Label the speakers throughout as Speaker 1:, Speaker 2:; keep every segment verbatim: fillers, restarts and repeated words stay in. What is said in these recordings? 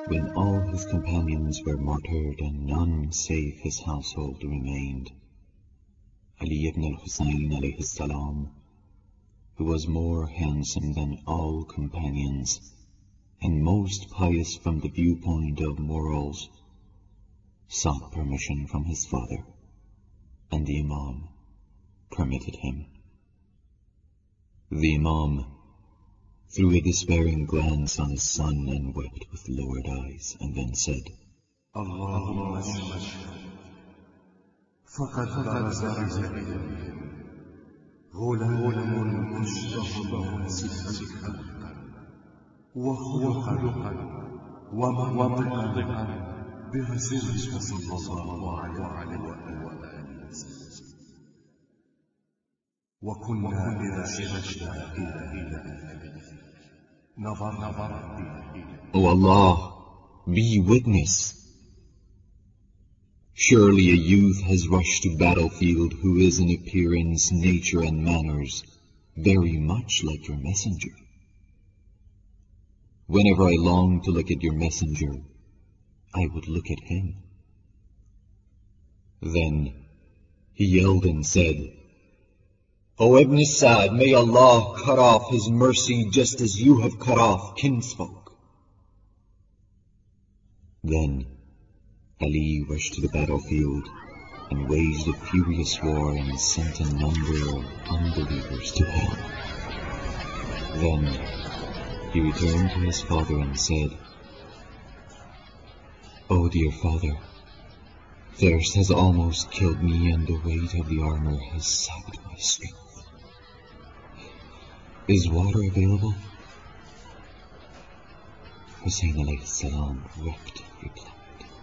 Speaker 1: When all his companions were martyred and none save his household remained, Ali ibn al-Husayn alayhi salam, who was more handsome than all companions and most pious from the viewpoint of morals, sought permission from his father, and the Imam permitted him. The Imam threw a despairing glance on his son and wept with lowered eyes, and then said,
Speaker 2: Allahumma ashhad, faqad baraza'na bihim, غلام أشبه الناس خلقا وخلقا ومنطقا برسولك صلى الله عليه وآله وسلم وكنا إذا شهدنا إلى نظرنا.
Speaker 1: O Allah, be witness. Surely a youth has rushed to battlefield who is in appearance, nature, and manners very much like your messenger. Whenever I long to look at your messenger, I would look at him. Then he yelled and said, O Ibn Sa'd, may Allah cut off His mercy just as you have cut off kinsfolk. Then Ali rushed to the battlefield and waged a furious war and sent a number of unbelievers to hell. Then he returned to his father and said, O dear father, thirst has almost killed me and the weight of the armor has sapped my strength. Is water available? Hussein alayhi salam wept and replied,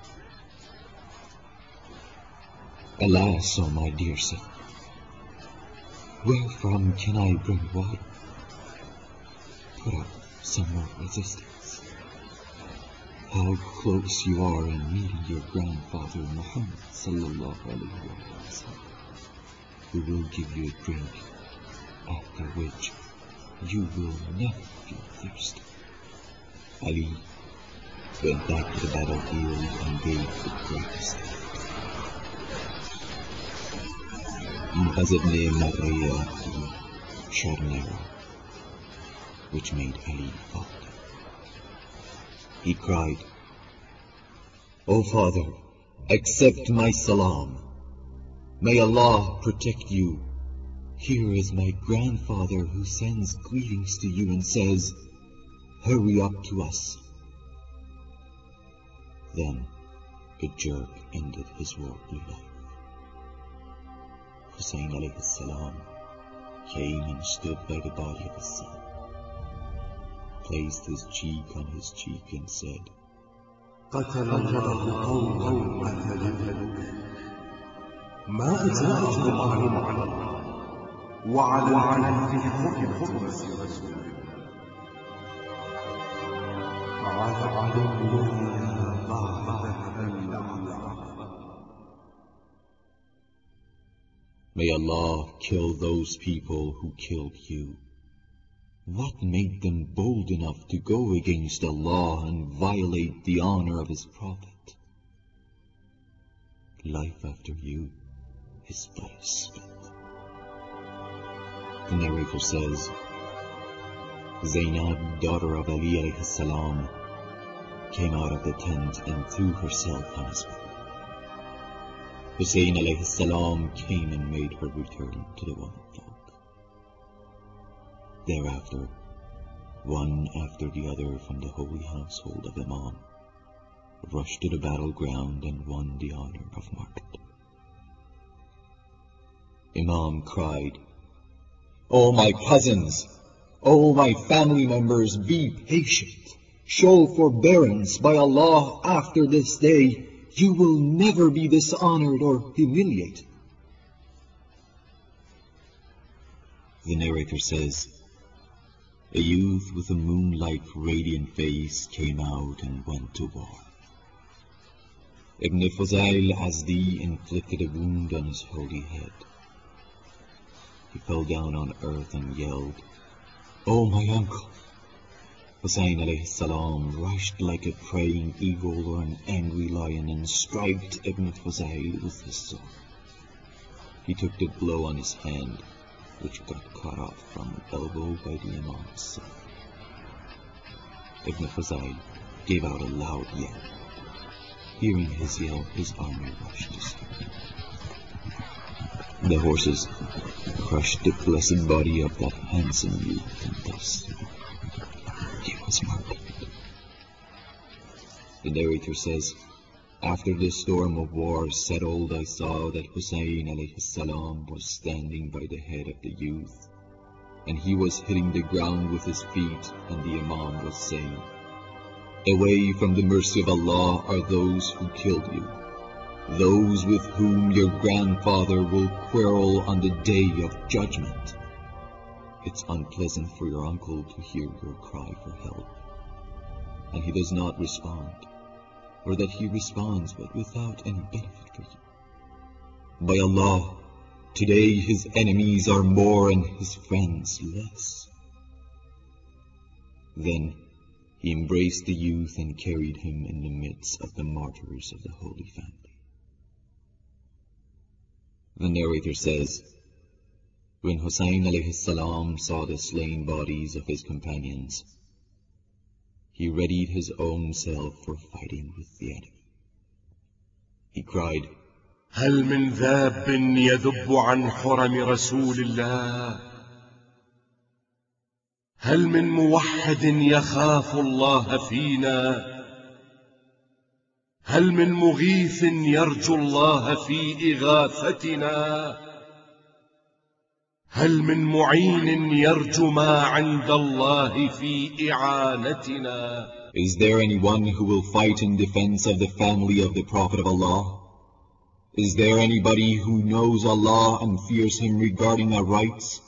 Speaker 1: Alas, O my dear son, wherefrom can I bring water? Put up some more resistance. How close you are in meeting your grandfather Muhammad sallallahu alayhi wa sallam, who will give you a drink, after which you will never feel thirsty. Ali went back to the battlefield and gave the greatest Mu'az ibn Marriya Sharnara, which made Ali fall. He cried, O father, accept my salam. May Allah protect you. Here is my grandfather who sends greetings to you and says, hurry up to us. Then a jerk ended his worldly life. Hussein alayhi salam came and stood by the body of his son, placed his cheek on his cheek and said,
Speaker 2: قتل الله قوما قتلوك ما أجزاءهم عنهم وعلى الكفر حكمة رسول على الله بعد أن
Speaker 1: May Allah kill those people who killed you. What made them bold enough to go against Allah and violate the honor of His Prophet? Life after you is but a spit. The narrator says, Zainab, daughter of Ali alayhi salam, came out of the tent and threw herself on his back. Hussein alayhi salam came and made her return to the womenfolk. Thereafter, one after the other from the holy household of Imam rushed to the battleground and won the honor of martyrdom. Imam cried, O my cousins, O my family members, be patient, show forbearance. By Allah, after this day, you will never be dishonored or humiliated. The narrator says, a youth with a moon-like radiant face came out and went to war. Ibn Fuzail Azdi inflicted a wound on his holy head. He fell down on earth and yelled, O my uncle, Hussein alayhi salam rushed like a preying eagle or an angry lion and striped Ibn Fuzail with his sword. He took the blow on his hand, which got cut off from an elbow by the Imam's sword. Ibn Fuzail gave out a loud yell. Hearing his yell, his army rushed to stop him. The horses crushed the blessed body of that handsome youth, and thus he was murdered. The narrator says, after the storm of war settled, I saw that Hussein alayhi salam was standing by the head of the youth, and he was hitting the ground with his feet, and the Imam was saying, away from the mercy of Allah are those who killed you, those with whom your grandfather will quarrel on the day of judgment. It's unpleasant for your uncle to hear your cry for help, and he does not respond, or that he responds but without any benefit for you. By Allah, today his enemies are more and his friends less. Then he embraced the youth and carried him in the midst of the martyrs of the Holy Family. The narrator says, when Hussein alayhi salam saw the slain bodies of his companions, he readied his own self for fighting with the enemy. He cried,
Speaker 2: هل من ذاب يذب عن حرم رسول الله؟ هل من موحد يخاف الله فينا؟ هل من مغيث يرجو الله في إغاثتنا؟ هل من معين يرجو ما عند الله في إعانتنا؟
Speaker 1: Is there anyone who will fight in defense of the family of the Prophet of Allah? Is there anybody who knows Allah and fears Him regarding our rights?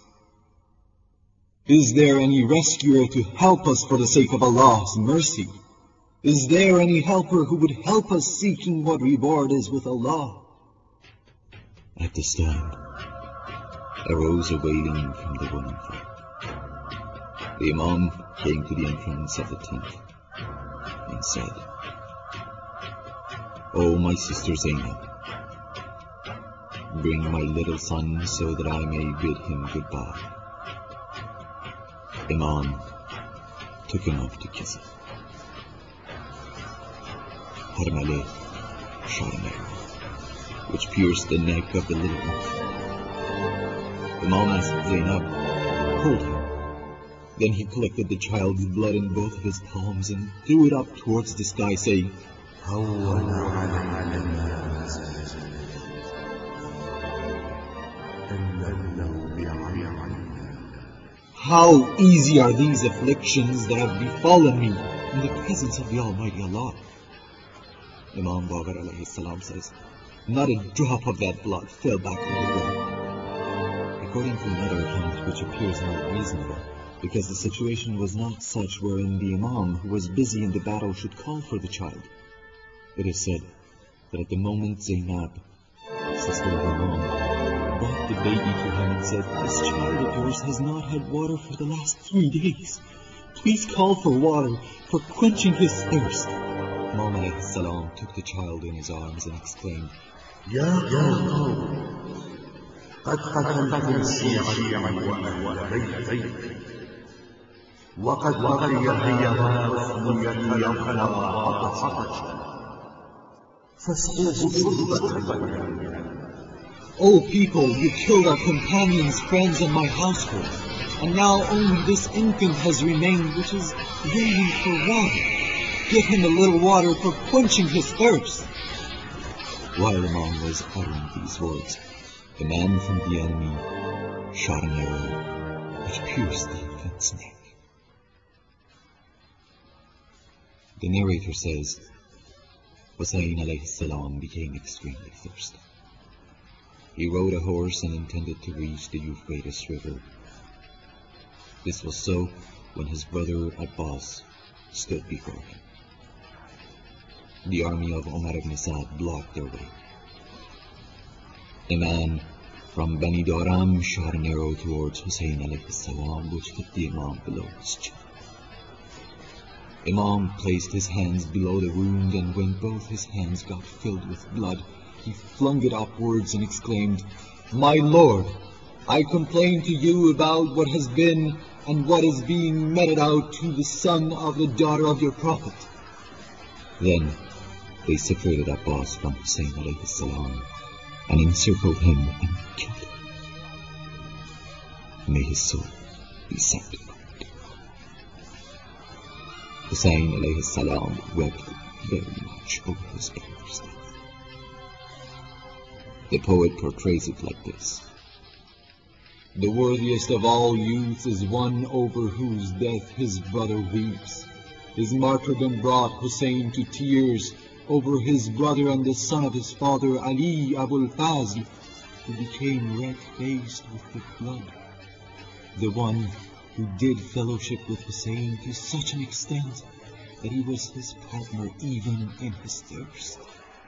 Speaker 1: Is there any rescuer to help us for the sake of Allah's mercy? Is there any helper who would help us seeking what reward is with Allah? At this time, arose a wailing from the women folk. The Imam came to the entrance of the tent and said, O my sister Zainab, bring my little son so that I may bid him goodbye. Imam took him up to kiss him. Harmale shot an arrow, which pierced the neck of the little infant. Imam asked Zainab, hold him. Then he collected the child's blood in both of his palms and threw it up towards the sky, saying, how easy are these afflictions that have befallen me in the presence of the Almighty Allah. Imam Baqir alayhi salam says, not a drop of that blood fell back on the ground. According to another account, which appears more reasonable, because the situation was not such wherein the Imam, who was busy in the battle, should call for the child. It is said that at the moment Zainab, sister of Imam, brought the baby to him and said, this child of yours has not had water for the last three days. Please call for water for quenching his thirst. Imam alayhi salam took the child in his arms and exclaimed,
Speaker 2: يا قوم قد قتلتم شيعا وأهل بيتي وقد بقي هيا وثنية يوكل وعطشة فاسقوه شربة.
Speaker 1: O people, you killed our companions, friends, and my household, and now only this infant has remained, which is yearning for water. Give him a little water for quenching his thirst. While Imam was uttering these words, the man from the enemy shot an arrow which pierced the infant's neck. The narrator says, Hussein alayhi salam became extremely thirsty. He rode a horse and intended to reach the Euphrates River. This was so when his brother Abbas stood before him. The army of Umar ibn Sa'd blocked their way. A man from Bani Daram shot an arrow towards Hussein alayhi salam, which hit the Imam below his chin. Imam placed his hands below the wound, and when both his hands got filled with blood, he flung it upwards and exclaimed, "My Lord, I complain to you about what has been and what is being meted out to the son of the daughter of your Prophet." Then they separated Abbas from Hussein alayhi salam and encircled him and killed him. May his soul be sanctified. Hussein alayhi salam wept very much over his brother's death. The poet portrays it like this: "The worthiest of all youths is one over whose death his brother weeps. His martyrdom brought Hussein to tears over his brother and the son of his father, Ali Abul Fazl, who became red-faced with the blood. The one who did fellowship with Hussein to such an extent that he was his partner even in his thirst."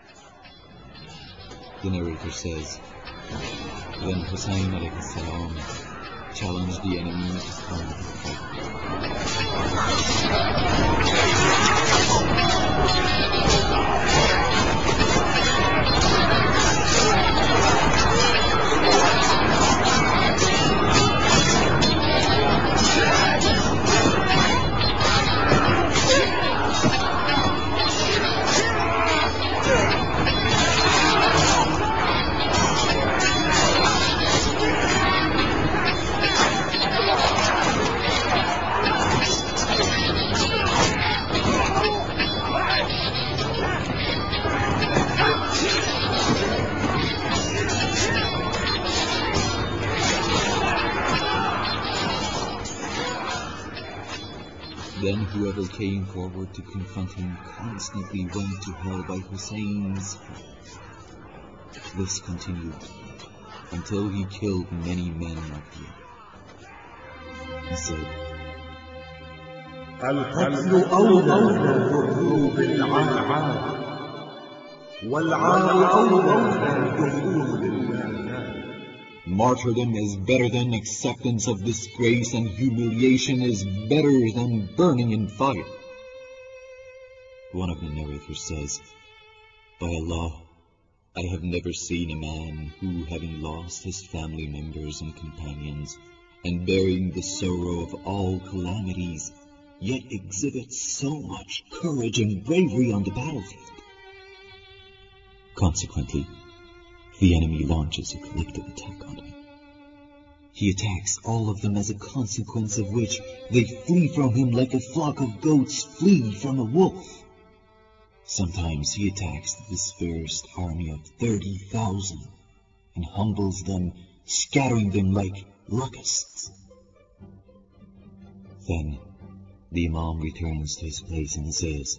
Speaker 1: The narrator says, "Then Hussein alayhi salam challenged the enemy to come and fight." Then whoever came forward to confront him constantly went to hell by Hussein's hand. This continued until he killed many men of the enemy. He said,
Speaker 3: "القتل أولى بالذنوب العام والعام أولى بالدخول النار."
Speaker 1: Martyrdom is better than acceptance of disgrace, and humiliation is better than burning in fire. One of the narrators says, "By Allah, I have never seen a man who, having lost his family members and companions, and bearing the sorrow of all calamities, yet exhibits so much courage and bravery on the battlefield." Consequently, the enemy launches a collective attack on him. He attacks all of them, as a consequence of which they flee from him like a flock of goats flee from a wolf. Sometimes he attacks the dispersed army of thirty thousand and humbles them, scattering them like locusts. Then the Imam returns to his place and says,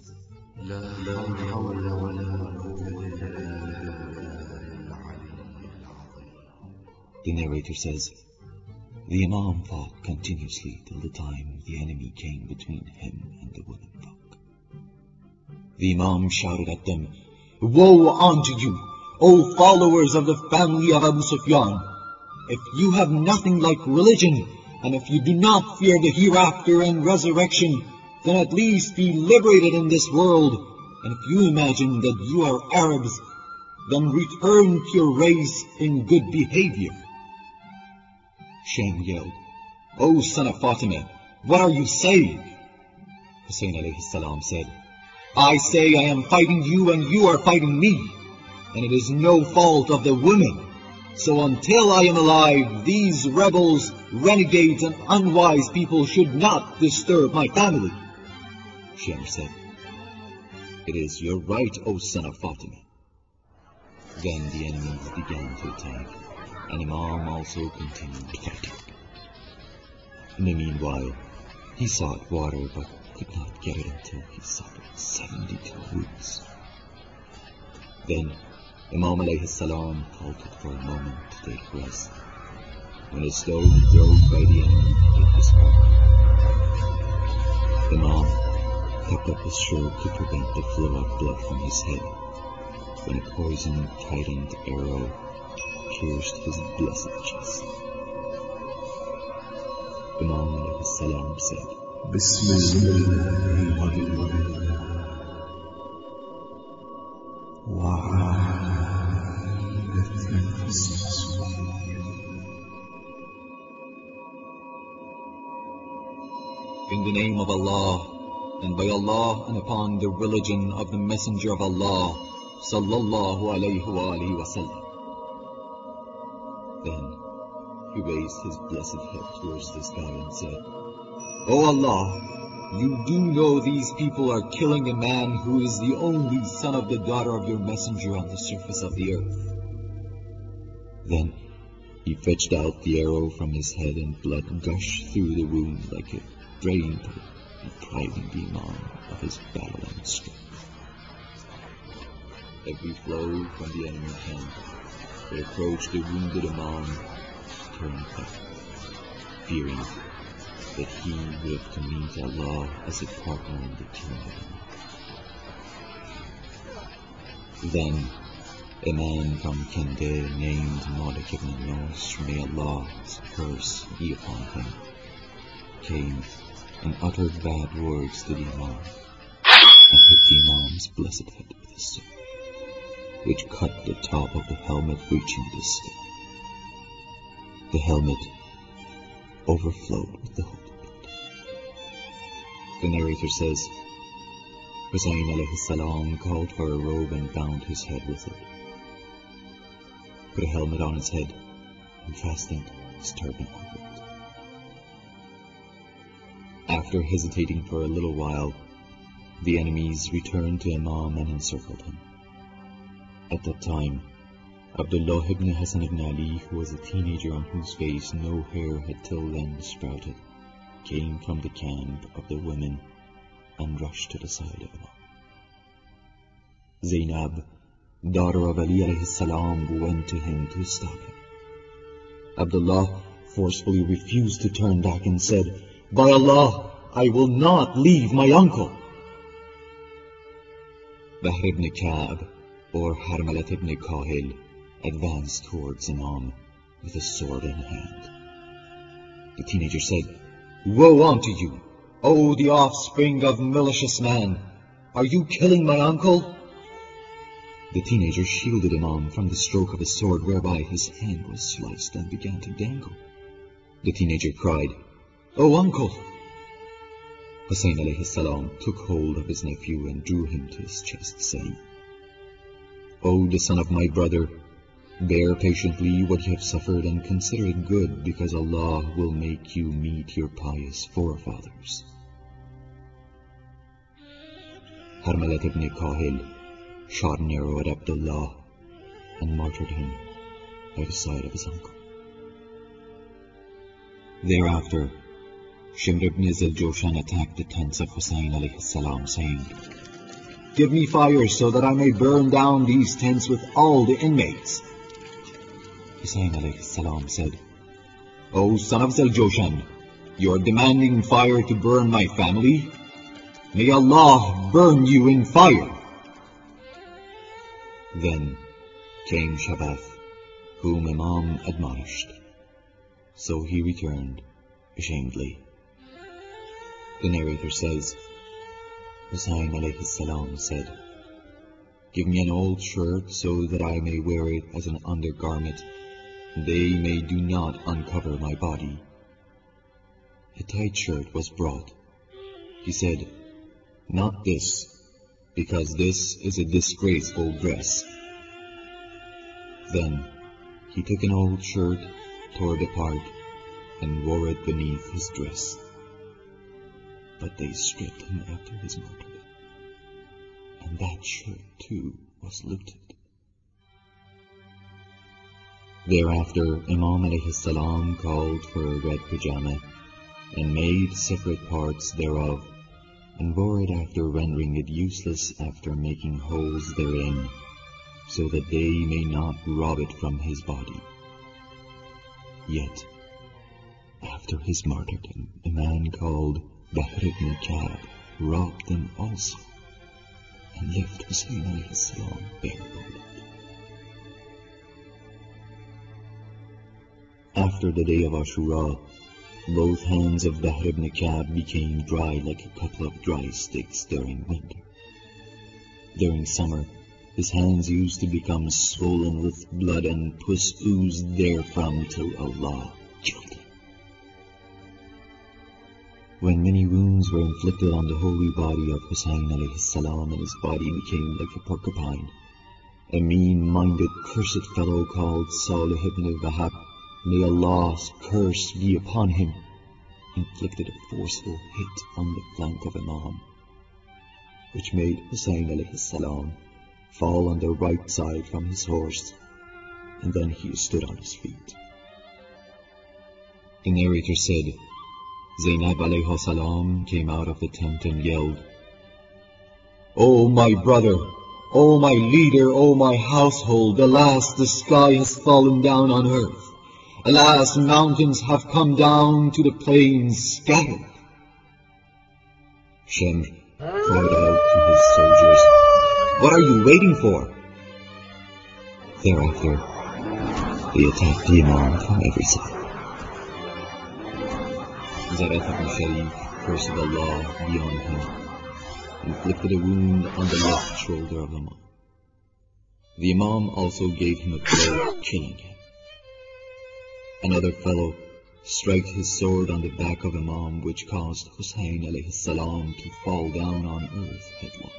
Speaker 1: The narrator says, "The Imam fought continuously till the time the enemy came between him and the women folk. The Imam shouted at them, 'Woe unto you, O followers of the family of Abu Sufyan! If you have nothing like religion, and if you do not fear the hereafter and resurrection, then at least be liberated in this world. And if you imagine that you are Arabs, then return to your race in good behavior.'" Shem yelled, "O son of Fatima, what are you saying?" Hussein alayhi salam said, "I say I am fighting you and you are fighting me, and it is no fault of the women. So until I am alive, these rebels, renegades and unwise people should not disturb my family." Shem said, "It is your right, O son of Fatima." Then the enemies began to attack, and Imam also continued fighting. In the meanwhile, he sought water but could not get it until he suffered seventy-two wounds. Then Imam alayhi salam halted for a moment to take rest, when a stone thrown by the enemy hit his heart. Imam tucked up his shirt to prevent the flow of blood from his head, when a poison-tightened arrow pierced his blessed chest. Imam alayhi salam said, بسم الله وعادت القصص.
Speaker 4: In the name of Allah, and by Allah and upon the religion of the Messenger of Allah, sallallahu alayhi wa alayhi wa sallam. Then he raised his blessed head towards the sky and said, O Allah, you do know these people are killing a man who is the only son of the daughter of your messenger on the surface of the earth. Then he fetched out the arrow from his head, and blood gushed through the wound like a drain pipe, depriving the Imam of his battling strength. Every flow from the enemy camp that approached the wounded Imam turned back, fearing that he would have to meet Allah as a partner in the killing of him. Then a man from Kende named Malik ibn Nos, may Allah's curse be upon him, came and uttered bad words to the Imam, and hit the Imam's blessed head with his sword, which cut the top of the helmet reaching the skull. The helmet overflowed with the holy blood. The narrator says, Husayn alayhi salam called for a robe and bound his head with it, put a helmet on his head, and fastened his turban over it. After hesitating for a little while, the enemies returned to Imam and encircled him. At that time, Abdullah ibn Hassan ibn Ali, who was a teenager on whose face no hair had till then sprouted, came from the camp of the women and rushed to the side of Imam. Zainab, daughter of Ali alayhi salam, went to him to stop him. Abdullah forcefully refused to turn back and said, By Allah, I will not leave my uncle. Bahr ibn Ka'b, or Harmalat ibn Kahil, advanced towards Imam with a sword in hand. The teenager said, Woe unto you, O the offspring of malicious man! Are you killing my uncle? The teenager shielded Imam from the stroke of his sword, whereby his hand was sliced and began to dangle. The teenager cried, O uncle! Husayn alayhi salam took hold of his nephew and drew him to his chest, saying, O the son of my brother, bear patiently what you have suffered and consider it good, because Allah will make you meet your pious forefathers. Harmalat ibn Kahil shot an arrow at Abdullah and martyred him by the side of his uncle. Thereafter, Shimr ibn Ziljoshan attacked the tents of Husayn alayhi salam, saying, Give me fire so that I may burn down these tents with all the inmates. Husayn alayhi salam said, O son of Ziljoshan, you are demanding fire to burn my family? May Allah burn you in fire. Then came Shabath, whom Imam admonished. So he returned ashamedly. The narrator says, Husayn alayhi salam said, Give me an old shirt so that I may wear it as an undergarment. They may do not uncover my body. A tight shirt was brought. He said, Not this, because this is a disgraceful dress. Then he took an old shirt, tore it apart, and wore it beneath his dress. But they stripped him after his martyrdom, and that shirt too was looted. Thereafter, Imam alayhi salam called for a red pajama, and made separate parts thereof, and wore it after rendering it useless after making holes therein, so that they may not rob it from his body. Yet, after his martyrdom, a man called Bahr ibn Ka'b robbed them also, and left Husayn alayhi salam barefoot. After the day of Ashura, Both hands of Bahr ibn Ka'b became dry like a couple of dry sticks during winter. During summer, his hands used to become swollen with blood, and pus oozed therefrom till Allah killed him. When many wounds were inflicted on the holy body of Hussein alayhi salam, and his body became like a porcupine, a mean-minded, cursed fellow called Salih ibn Wahab, may Allah's curse be upon him, inflicted a forceful hit on the flank of Imam, which made Hussein alayhi salam fall on the right side from his horse, and then he stood on his feet. The narrator said, Zainab alayhi salam came out of the tent and yelled, "O my brother, O my leader, O my household, alas, the sky has fallen down on earth. Alas, mountains have come down to the plains scattered." Shem cried out to his soldiers, "What are you waiting for?" Thereafter, they attacked the Imam from every side. Zarat ibn Sharif, cursed Allah be on him, inflicted a wound on the left shoulder of Imam. The Imam also gave him a blow, killing him. Another fellow struck his sword on the back of Imam, which caused Hussein alayhi salam to fall down on earth headlong.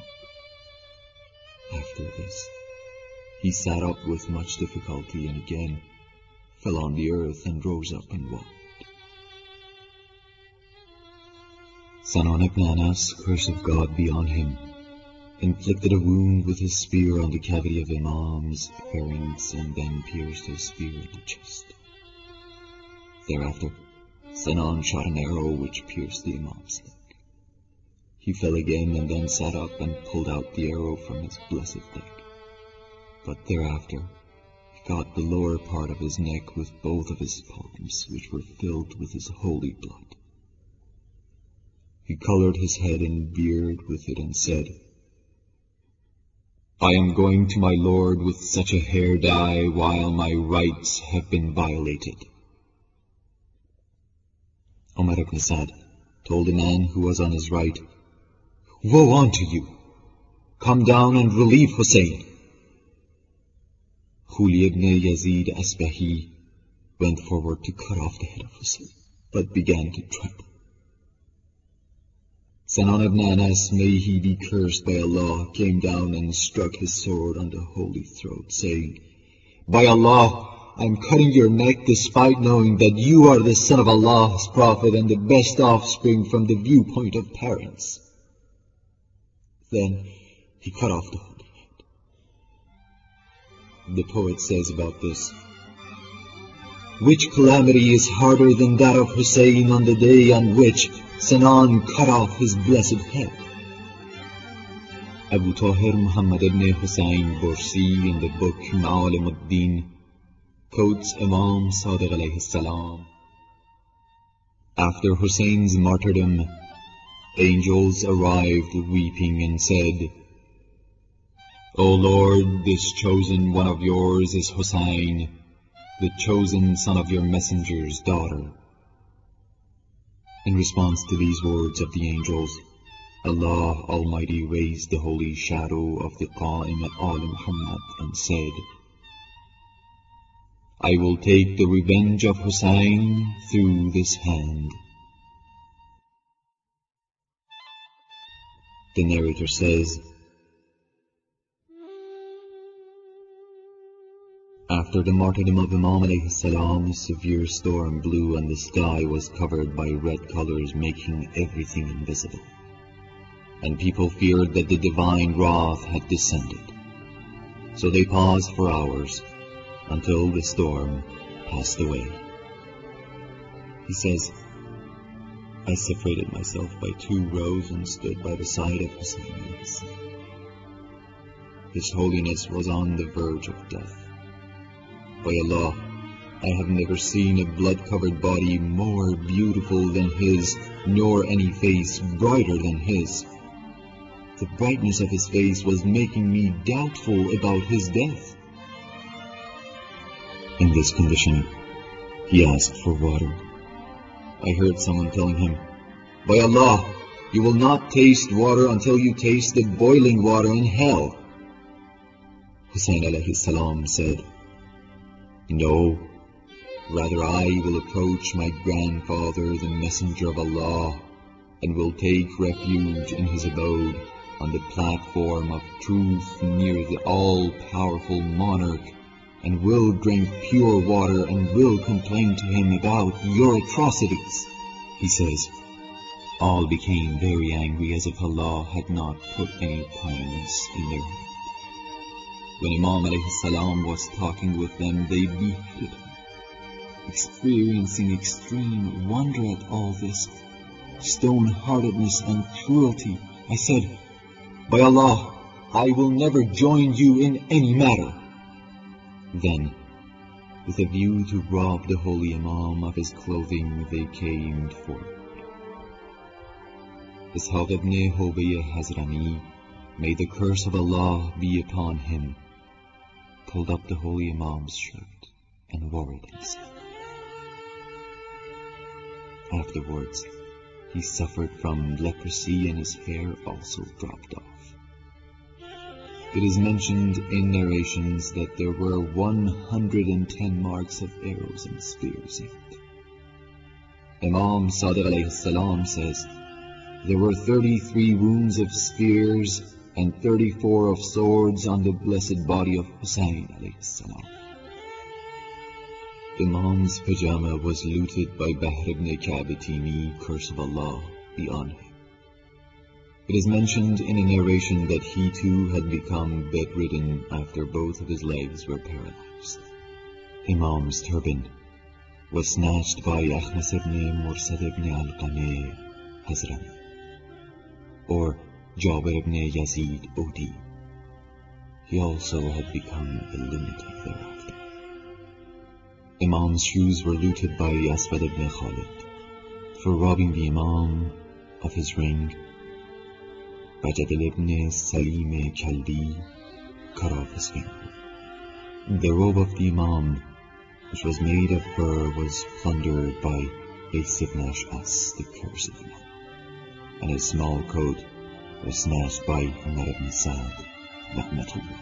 Speaker 4: After this, he sat up with much difficulty and again fell on the earth and rose up and walked. Sanan ibn Anas, curse of God be on him, inflicted a wound with his spear on the cavity of Imam's pharynx and then pierced his spear in the chest. Thereafter, Sanan shot an arrow which pierced the Imam's leg. He fell again and then sat up and pulled out the arrow from his blessed leg. But thereafter, he got the lower part of his neck with both of his palms, which were filled with his holy blood. He colored his head and beard with it and said, "I am going to my Lord with such a hair dye while my rights have been violated." Umar ibn Sa'd told a man who was on his right, "Woe unto you! Come down and relieve Hussein." Khuli ibn Yazid Asbahi went forward to cut off the head of Hussein, but began to tremble. Sanan ibn Anas, may he be cursed by Allah, came down and struck his sword on the holy throat, saying, "By Allah, I am cutting your neck despite knowing that you are the son of Allah's prophet and the best offspring from the viewpoint of parents." Then he cut off the holy head. The poet says about this, "Which calamity is harder than that of Hussein on the day on which Sanan cut off his blessed head?" Abu Tahir Muhammad ibn Hussein Bursi in the book Ma'alim ad-Din quotes Imam Sadiq alayhi salam. After Hussein's martyrdom, angels arrived weeping and said, "O Lord, this chosen one of yours is Hussein, the chosen son of your messenger's daughter." In response to these words of the angels, Allah Almighty raised the holy shadow of the Qa'im al Muhammad and said, "I will take the revenge of Hussein through this hand." The narrator says, after the martyrdom of Imam alayhi salam, a severe storm blew and the sky was covered by red colors, making everything invisible. And people feared that the divine wrath had descended. So they paused for hours until the storm passed away. He says, "I separated myself by two rows and stood by the side of Hussein. His holiness was on the verge of death. By Allah, I have never seen a blood-covered body more beautiful than his, nor any face brighter than his. The brightness of his face was making me doubtful about his death." In this condition, he asked for water, I heard someone telling him, "By Allah, you will not taste water until you taste the boiling water in hell." Hussein alayhi salam said, "No, rather I will approach my grandfather, the Messenger of Allah, and will take refuge in his abode on the platform of truth near the all-powerful monarch, and will drink pure water and will complain to him about your atrocities." He says, all became very angry as if Allah had not put any kindness in their heart. When Imam alayhi salam was talking with them, they beheaded him. Experiencing extreme wonder at all this stone-heartedness and cruelty, I said, "By Allah, I will never join you in any matter." Then, with a view to rob the holy Imam of his clothing, they came forward. Ishaq ibn Hubayy Hazrami, may the curse of Allah be upon him, pulled up the holy Imam's shirt and wore it himself. Afterwards, he suffered from leprosy and his hair also dropped off. It is mentioned in narrations that there were one hundred ten marks of arrows and spears in it. Imam Sadiq alayhi salam says, there were thirty-three wounds of spears and thirty-four of swords on the blessed body of Hussein alayhi salam. Imam's pajama was looted by Bahr ibn Ka'b Timi, curse of Allah be on him. It is mentioned in a narration that he too had become bedridden after both of his legs were paralyzed. Imam's turban was snatched by Akhnas ibn Mursad ibn al-Qameh Hazrami, or Jabir ibn Yazid Odi. He also had become a lunatic thereafter. Imam's shoes were looted by Aswad ibn Khalid for robbing the Imam of his ring. Bajadil ibn Salim Kalbi cut off his finger. The robe of the Imam, which was made of fur, was plundered by Ace ibn Ash'as, the cursed one, and his small coat was snatched by Umar ibn Sa'd, Rahmatullah.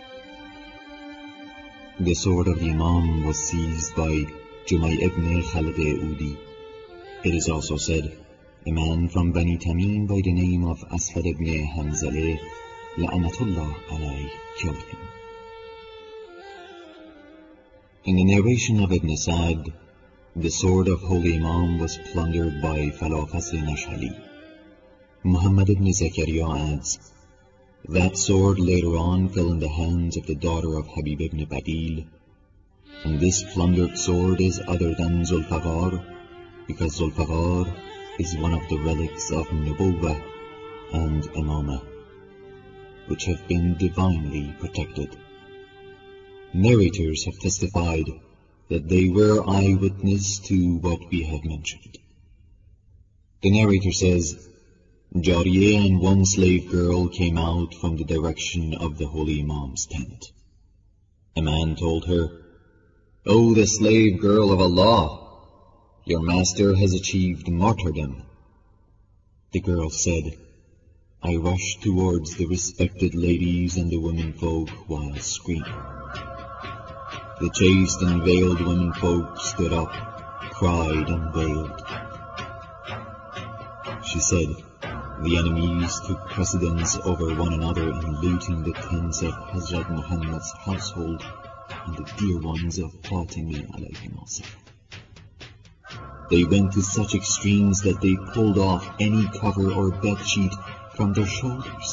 Speaker 4: The sword of the Imam was seized by Jumay ibn Khalid Udi. It is also said, a man from Bani Tamim by the name of Asfad ibn Hanzaleh, La'anatullah alayh, killed him. In the narration of Ibn Sa'd, the sword of Holy Imam was plundered by Falafas al-Nashali. Muhammad ibn Zakaria adds, that sword later on fell in the hands of the daughter of Habib ibn Badil, and this plundered sword is other than Zulfaqar, because Zulfaqar is one of the relics of Nubuwwah and Imamah, which have been divinely protected. Narrators have testified that they were eyewitness to what we have mentioned. The narrator says, Jariyah and one slave girl came out from the direction of the Holy Imam's tent. A man told her, O the slave girl of Allah, your master has achieved martyrdom. The girl said, I rushed towards the respected ladies and the womenfolk while screaming. The chaste and veiled womenfolk stood up, cried and wailed. She said, the enemies took precedence over one another in looting the tents of Hazrat Muhammad's household and the dear ones of Fatima alayhi salam. They went to such extremes that they pulled off any cover or bedsheet from their shoulders.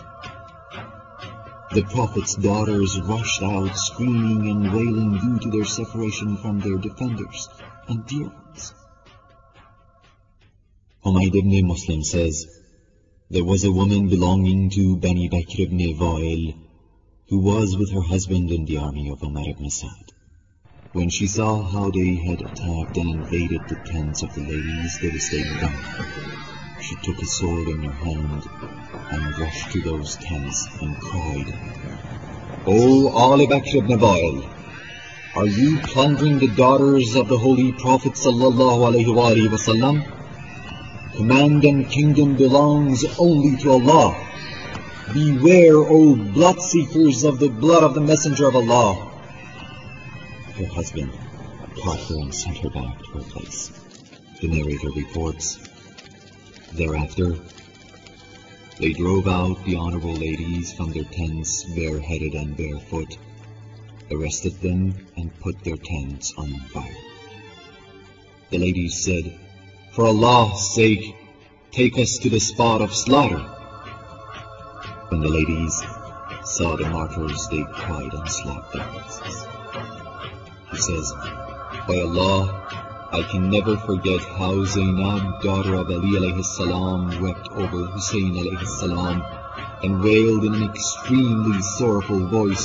Speaker 4: The Prophet's daughters rushed out screaming and wailing due to their separation from their defenders and dear ones. Humayd ibn Muslim says, there was a woman belonging to Bani Bakr ibn Wa'il who was with her husband in the army of Umar ibn Sa'd. When she saw how they had attacked and invaded the tents of the ladies devastating them, she took a sword in her hand and rushed to those tents and cried, O Al Bakr ibn Wa'il, Are you plundering the daughters of the Holy Prophet sallallahu alaihi wa alihi wasallam? Command and kingdom belongs only to Allah. Beware, O blood seekers, of the blood of the Messenger of Allah. Her husband caught her and sent her back to her place. The narrator reports, thereafter, they drove out the honorable ladies from their tents bareheaded and barefoot, arrested them and put their tents on fire. The ladies said, "For Allah's sake, take us to the spot of slaughter." When the ladies saw the martyrs, they cried and slapped their breasts. He says, "By Allah, I can never forget how Zainab, daughter of Ali alayhi salam, wept over Hussein alayhi salam and wailed in an extremely sorrowful voice,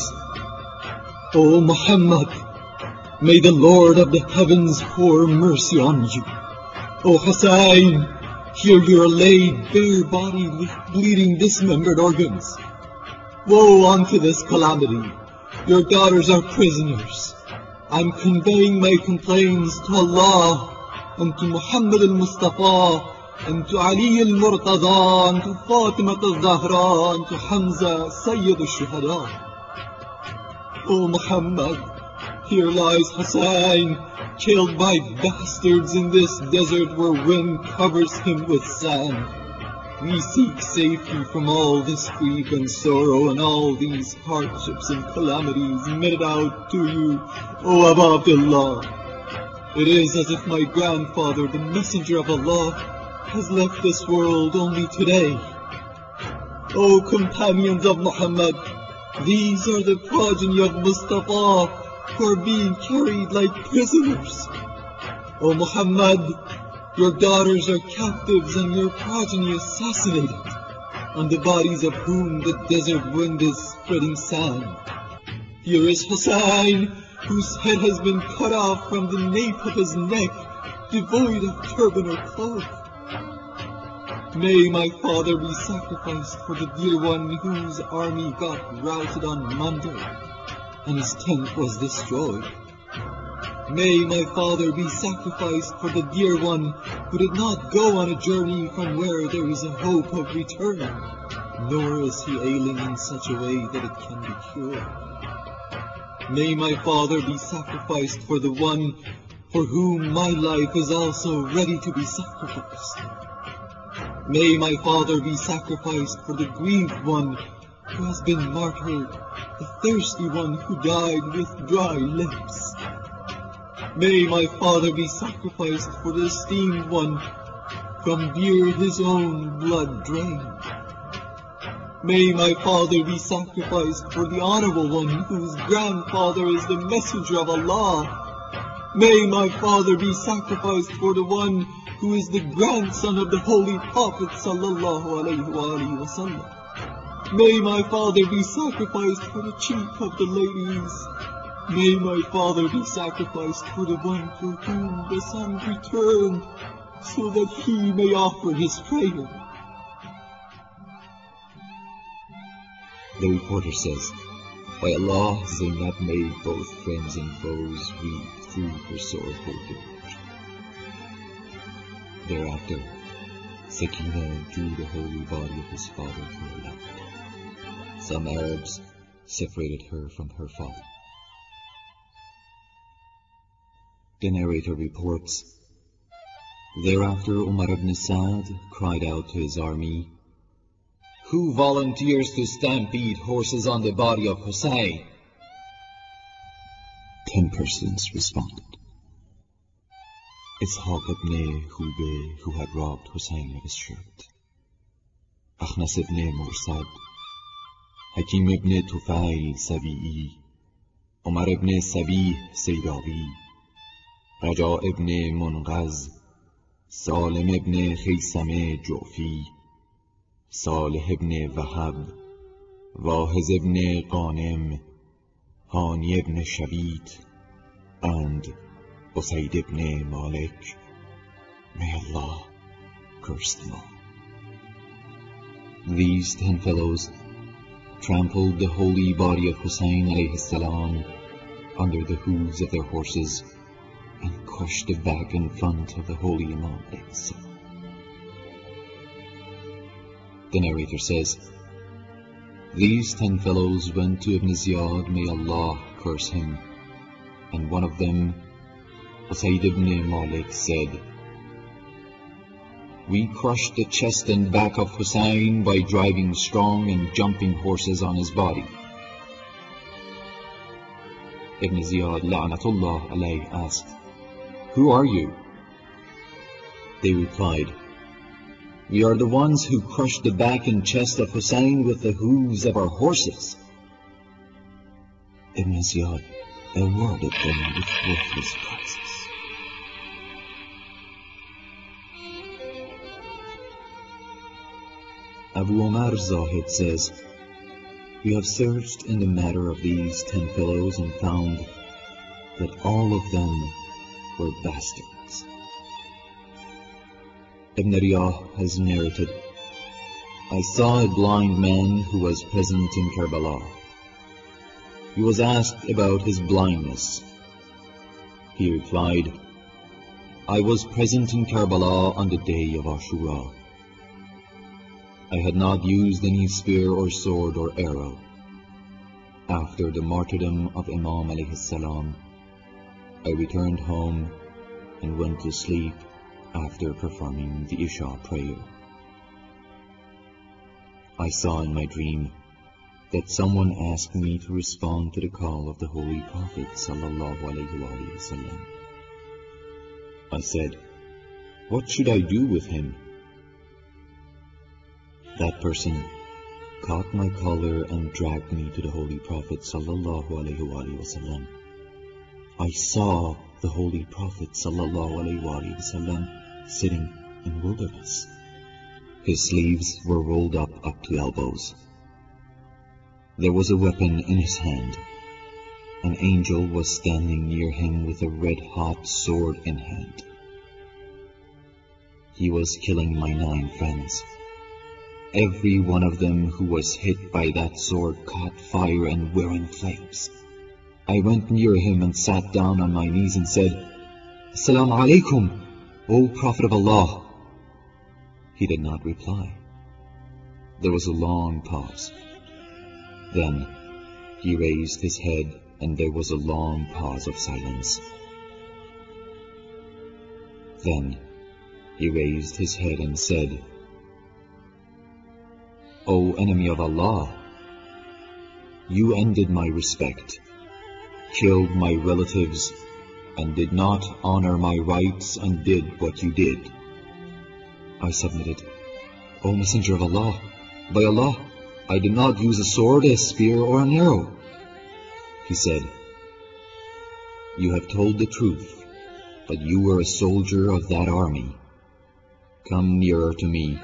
Speaker 4: 'O Muhammad, may the Lord of the heavens pour mercy on you. O Hussein, here you are laid bare-bodied with bleeding dismembered organs. Woe unto this calamity! Your daughters are prisoners. I'm conveying my complaints to Allah and to Muhammad al-Mustafa and to Ali al-Murtaza and to Fatima al-Zahra and to Hamza, Sayyid al-Shuhada. O Muhammad, here lies Hussein, killed by bastards in this desert where wind covers him with sand. We seek safety from all this grief and sorrow and all these hardships and calamities meted out to you, O Abu Abdullah. It is as if my grandfather, the Messenger of Allah, has left this world only today. O companions of Muhammad, these are the progeny of Mustafa who are being carried like prisoners. O Muhammad, your daughters are captives and your progeny assassinated, on the bodies of whom the desert wind is spreading sand. Here is Hussein, whose head has been cut off from the nape of his neck, devoid of turban or cloak. May my father be sacrificed for the dear one whose army got routed on Monday, and his tent was destroyed. May my father be sacrificed for the dear one who did not go on a journey from where there is a hope of return, nor is he ailing in such a way that it can be cured. May my father be sacrificed for the one for whom my life is also ready to be sacrificed. May my father be sacrificed for the grieved one who has been martyred, the thirsty one who died with dry lips. May my father be sacrificed for the esteemed one from beard his own blood drained. May my father be sacrificed for the honorable one whose grandfather is the Messenger of Allah. May my father be sacrificed for the one who is the grandson of the Holy Prophet sallallahu alaihi wa sallam. May my father be sacrificed for the chief of the ladies. May my father be sacrificed for the one for whom the sun returned, so that he may offer his prayer.
Speaker 1: The reporter says, "By Allah, Zainab made both friends and foes weep through her sorrowful departure." Thereafter, Sakina drew the holy body of his father to her lap. Some Arabs separated her from her father. The narrator reports, thereafter Umar ibn Sa'd cried out to his army, "Who volunteers to stampede horses on the body of Hussein?" Ten persons responded. Ishaq ibn Hubay, who had robbed Hussein of his shirt, Akhnas ibn Mursad, Hakim ibn Tufail Sabi'i, Umar ibn Sabih Saydawi, Raja ibn Munqaz, Salim ibn Khaysam Ju'fi, Salih ibn Wahab, Wahiz ibn Qanim, Hani ibn Shabit, and Usaid ibn Malik. May Allah curse them all. These ten fellows trampled the holy body of Hussein alayhi salam
Speaker 4: under the hooves of their horses and crushed the back and front of the holy Imam. The narrator says, these ten fellows went to Ibn Ziyad, may Allah curse him, and one of them, Usayd ibn Malik, said, we crushed the chest and back of Hussein by driving strong and jumping horses on his body. Ibn Ziyad La'natullah alayh asked, who are you? They replied, we are the ones who crushed the back and chest of Hussein with the hooves of our horses. Ibn Ziyad awarded them with worthless prizes. Abu Omar Zahid says, we have searched in the matter of these ten fellows and found that all of them were bastards. Ibn Riyah has narrated, I saw a blind man who was present in Karbala. He was asked about his blindness. He replied, I was present in Karbala on the day of Ashura. I had not used any spear or sword or arrow. After the martyrdom of Imam alayhi salam, I returned home and went to sleep after performing the Isha prayer. I saw in my dream that someone asked me to respond to the call of the Holy Prophet sallallahu alaihi wasallam. I said, what should I do with him? That person caught my collar and dragged me to the Holy Prophet sallallahu alaihi wasallam. I saw the Holy Prophet sallallahu alaihi wasallam sitting in wilderness. His sleeves were rolled up up to elbows. There was a weapon in his hand. An angel was standing near him with a red-hot sword in hand. He was killing my nine friends. Every one of them who was hit by that sword caught fire and were in flames. I went near him and sat down on my knees and said, Assalamu alaikum, O Prophet of Allah. He did not reply. There was a long pause. Then he raised his head and there was a long pause of silence. Then he raised his head and said, O enemy of Allah, you ended my respect, killed my relatives, and did not honor my rights and did what you did. I submitted, O Messenger of Allah, by Allah, I did not use a sword, a spear, or an arrow. He said, you have told the truth, but you were a soldier of that army. Come nearer to me.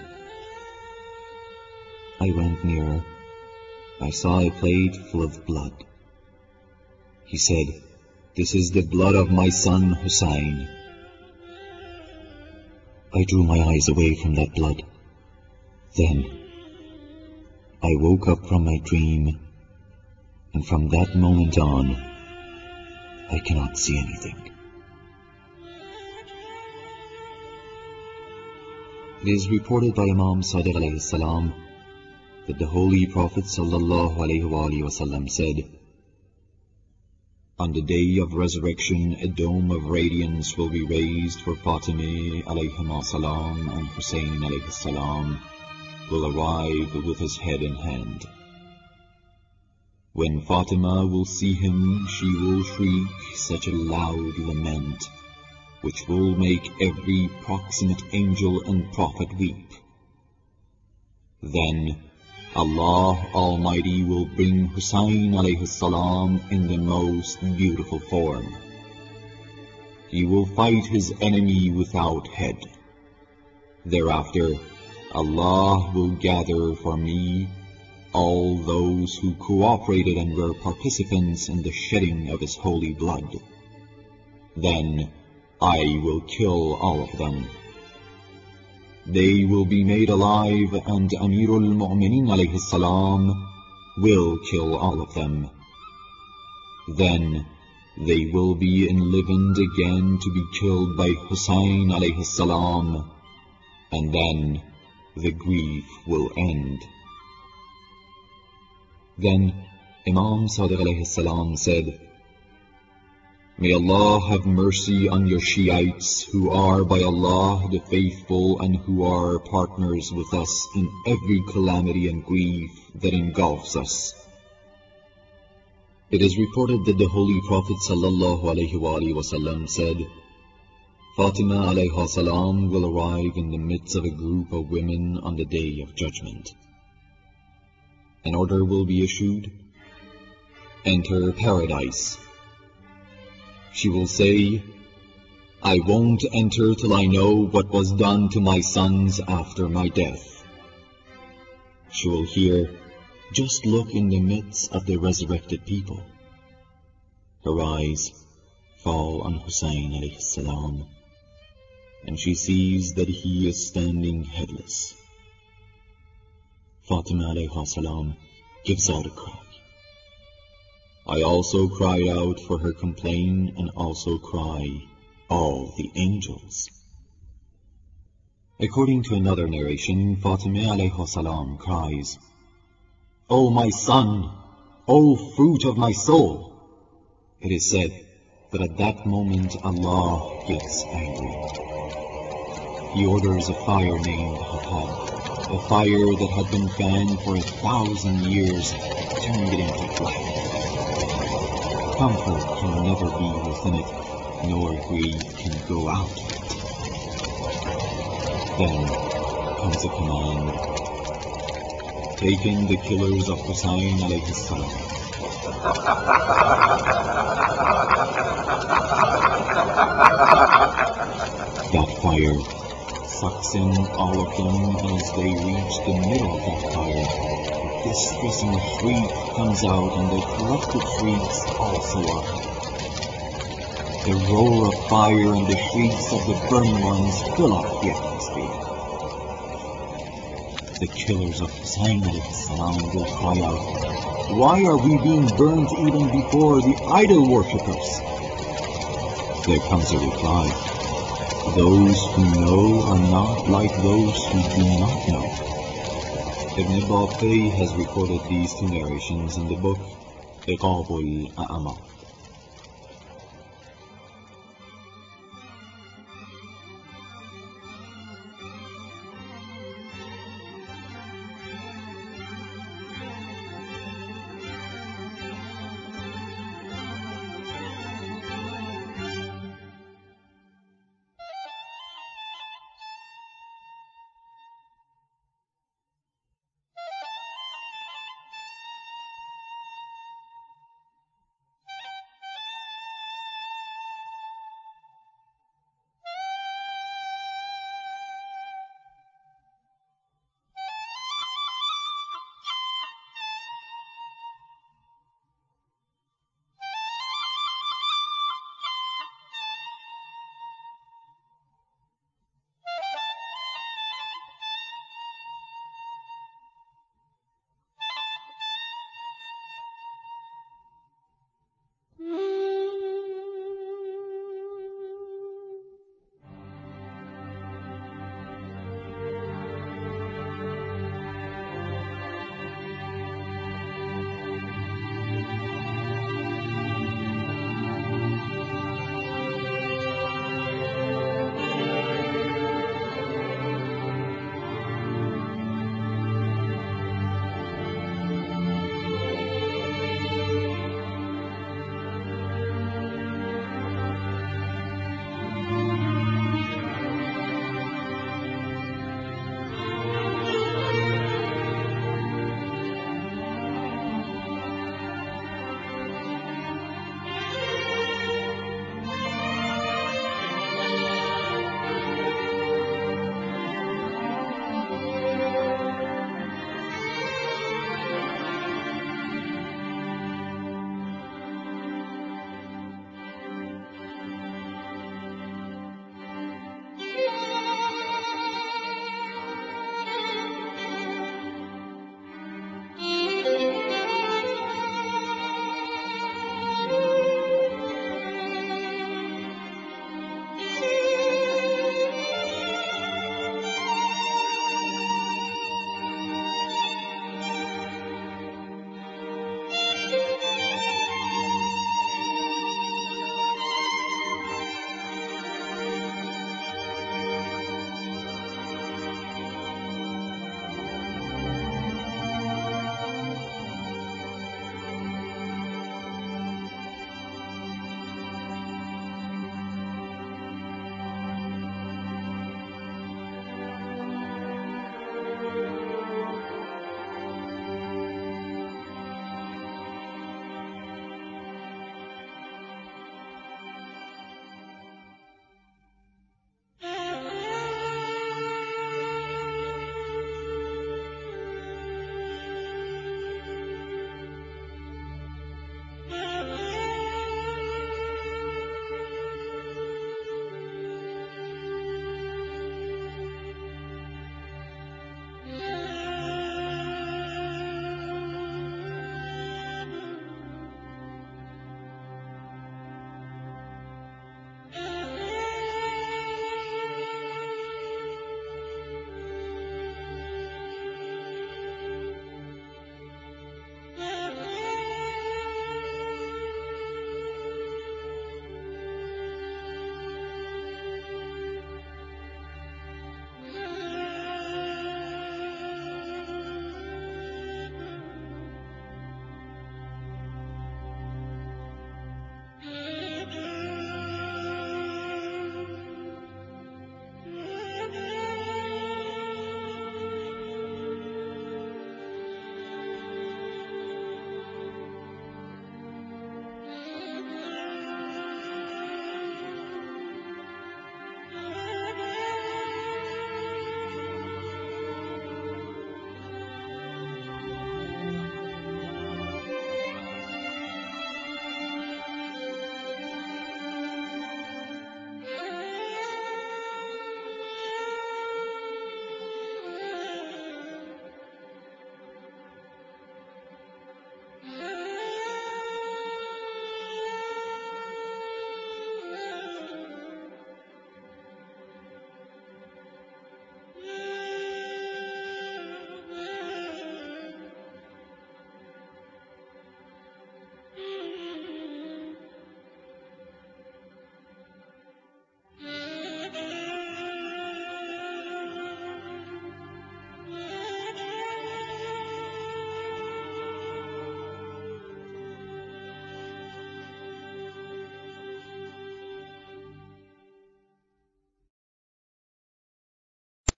Speaker 4: I went nearer. I saw a plate full of blood. He said, this is the blood of my son Hussein. I drew my eyes away from that blood. Then I woke up from my dream, and from that moment on, I cannot see anything. It is reported by Imam Sadiq alayhi salam that the Holy Prophet sallallahu alaihi wasallam said, on the day of resurrection, a dome of radiance will be raised for Fatimah alayhi salam, and Hussein alayhi salam will arrive with his head in hand. When Fatima will see him, she will shriek such a loud lament, which will make every proximate angel and prophet weep. Then Allah Almighty will bring Hussein alayhi salam in the most beautiful form. He will fight his enemy without head. Thereafter, Allah will gather for me all those who cooperated and were participants in the shedding of his holy blood. Then I will kill all of them. They will be made alive, and Amirul Mu'mineen alayhi salam will kill all of them. Then they will be enlivened again to be killed by Hussein alayhi salam, and then the grief will end. Then Imam Sadiq alayhi salam said, May Allah have mercy on your Shiites who are by Allah the faithful and who are partners with us in every calamity and grief that engulfs us. It is reported that the Holy Prophet sallallahu alaihi wasallam said, Fatima alayha salam will arrive in the midst of a group of women on the Day of Judgment. An order will be issued, enter paradise. She will say, I won't enter till I know what was done to my sons after my death. She will hear, just look in the midst of the resurrected people. Her eyes fall on Hussein alayhi salam, and she sees that he is standing headless. Fatima alayhi salam gives out a cry. I also cried out for her complaint, and also cry all the angels. According to another narration, Fatima alayhi salam cries, O my son, O fruit of my soul! It is said that at that moment Allah gets angry. He orders a fire named Hatab, a fire that had been fanned for a thousand years, turning it into flame. Comfort can never be within it, nor grief can go out of it. Then comes a command, taking the killers of Hussein alayhi salam. That fire sucks in all of them, and as they reach the middle of that fire, a distressing shriek comes out, and the corrupted shrieks also are heard. The roar of fire and the shrieks of the burning ones fill up the atmosphere. The killers of Hussein alayhi salam will cry out, why are we being burnt even before the idol worshippers? There comes a reply, those who know are not like those who do not know. Ibn Battuta has recorded these two narrations in the book Iqabul A'ama.